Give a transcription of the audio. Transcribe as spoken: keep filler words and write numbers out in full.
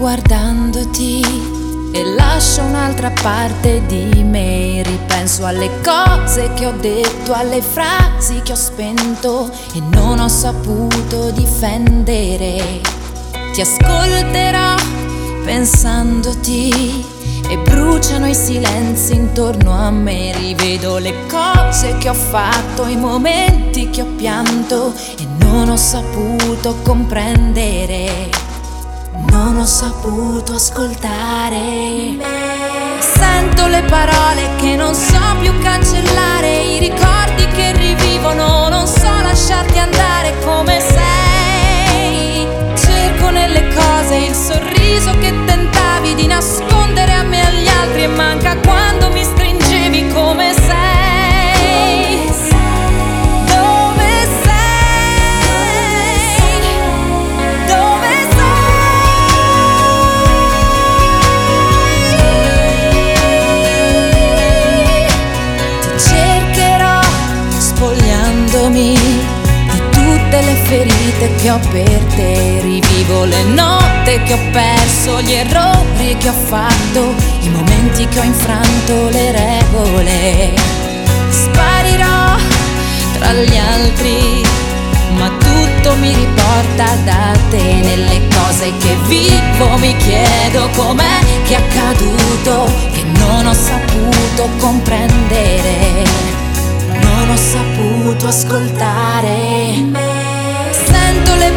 guardandoti e lascio un'altra parte di me. Ripenso alle cose che ho detto, alle frasi che ho spento e non ho saputo difendere. Ti ascolterò pensandoti e bruciano i silenzi intorno a me. Rivedo le cose che ho fatto, i momenti che ho pianto e non ho saputo comprendere. Non ho saputo ascoltare me. Sento le parole che non so più cancellare, i ricordi che rivivono, non so lasciarti andare come sei. Cerco nelle cose il sorriso che tentavi di nascondere a me e agli altri e manca quando mi stringevi come sei. Di tutte le ferite che ho per te, rivivo le notte che ho perso, gli errori che ho fatto, i momenti che ho infranto le regole. Sparirò tra gli altri, ma tutto mi riporta da te. Nelle cose che vivo mi chiedo com'è che è accaduto, che non ho saputo comprendere. Non ho saputo ascoltare me. Sento le